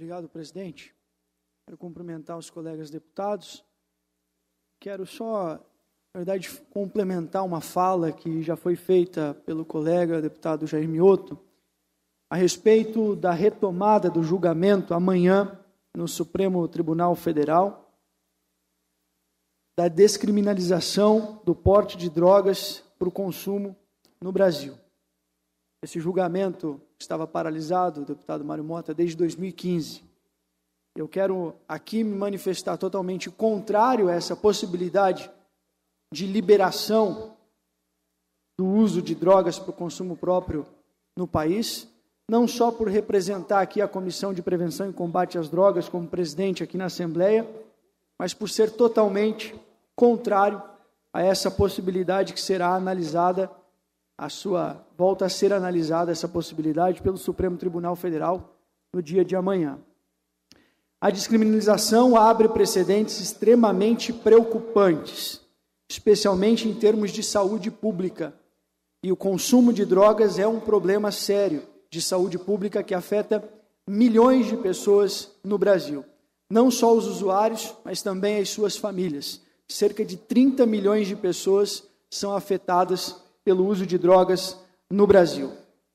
Obrigado, presidente. Quero cumprimentar os colegas deputados. Quero só, na verdade, complementar uma fala que já foi feita pelo colega deputado Jair Mioto a respeito da retomada do julgamento amanhã no Supremo Tribunal Federal da descriminalização do porte de drogas para o consumo no Brasil. Esse julgamento estava paralisado, deputado Mário Mota, desde 2015. Eu quero aqui me manifestar totalmente contrário a essa possibilidade de liberação do uso de drogas para o consumo próprio no país, não só por representar aqui a Comissão de Prevenção e Combate às Drogas como presidente aqui na Assembleia, mas por ser totalmente contrário a essa possibilidade que será analisada, volta a ser analisada essa possibilidade pelo Supremo Tribunal Federal no dia de amanhã. A descriminalização abre precedentes extremamente preocupantes, especialmente em termos de saúde pública. E o consumo de drogas é um problema sério de saúde pública que afeta milhões de pessoas no Brasil. Não só os usuários, mas também as suas famílias. Cerca de 30 milhões de pessoas são afetadas pelo uso de drogas no Brasil.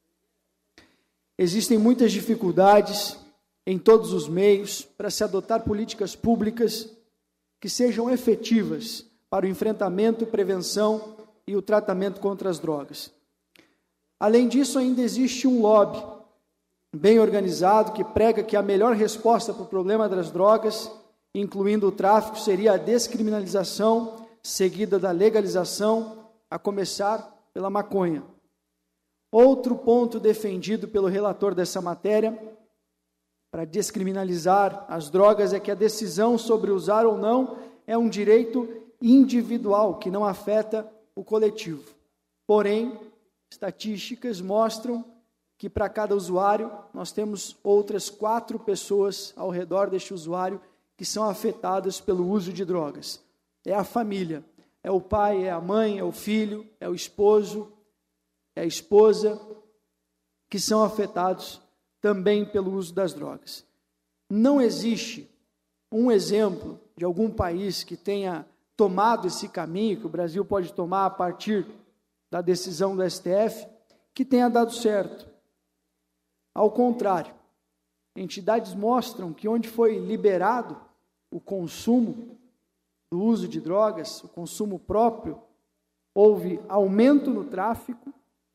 Existem muitas dificuldades em todos os meios para se adotar políticas públicas que sejam efetivas para o enfrentamento, prevenção e o tratamento contra as drogas. Além disso, ainda existe um lobby bem organizado que prega que a melhor resposta para o problema das drogas, incluindo o tráfico, seria a descriminalização seguida da legalização, a começar pela maconha. Outro ponto defendido pelo relator dessa matéria para descriminalizar as drogas é que a decisão sobre usar ou não é um direito individual que não afeta o coletivo. Porém, estatísticas mostram que para cada usuário nós temos outras 4 pessoas ao redor deste usuário que são afetadas pelo uso de drogas. É a família, é o pai, é a mãe, é o filho, é o esposo, é a esposa, que são afetados também pelo uso das drogas. Não existe um exemplo de algum país que tenha tomado esse caminho, que o Brasil pode tomar a partir da decisão do STF, que tenha dado certo. Ao contrário, entidades mostram que onde foi liberado o consumo do uso de drogas, o consumo próprio, houve aumento no tráfico,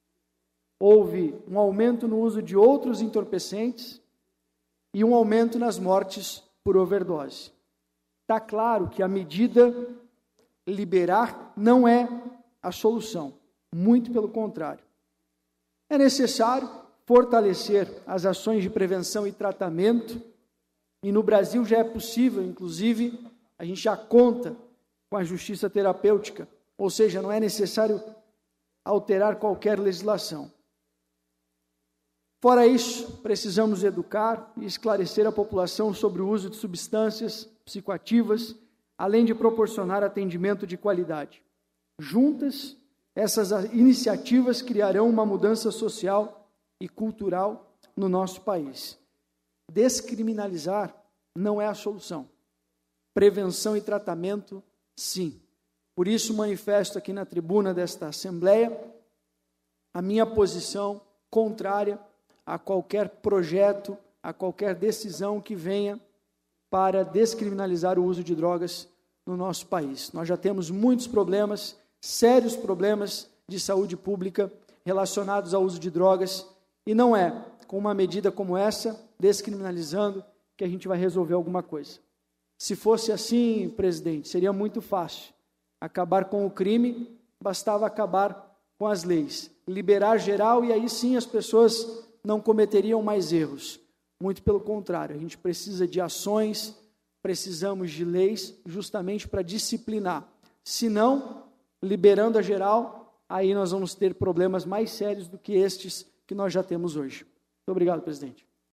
houve um aumento no uso de outros entorpecentes e um aumento nas mortes por overdose. Está claro que a medida liberar não é a solução, muito pelo contrário. É necessário fortalecer as ações de prevenção e tratamento, e no Brasil já é possível, inclusive, a gente já conta com a justiça terapêutica, ou seja, não é necessário alterar qualquer legislação. Fora isso, precisamos educar e esclarecer a população sobre o uso de substâncias psicoativas, além de proporcionar atendimento de qualidade. Juntas, essas iniciativas criarão uma mudança social e cultural no nosso país. Descriminalizar não é a solução. Prevenção e tratamento, sim. Por isso, manifesto aqui na tribuna desta Assembleia a minha posição contrária a qualquer projeto, a qualquer decisão que venha para descriminalizar o uso de drogas no nosso país. Nós já temos muitos problemas, sérios problemas de saúde pública relacionados ao uso de drogas, e não é com uma medida como essa, descriminalizando, que a gente vai resolver alguma coisa. Se fosse assim, presidente, seria muito fácil. Acabar com o crime, bastava acabar com as leis. Liberar geral e aí sim as pessoas não cometeriam mais erros. Muito pelo contrário, a gente precisa de ações, precisamos de leis justamente para disciplinar. Se não, liberando a geral, aí nós vamos ter problemas mais sérios do que estes que nós já temos hoje. Muito obrigado, presidente.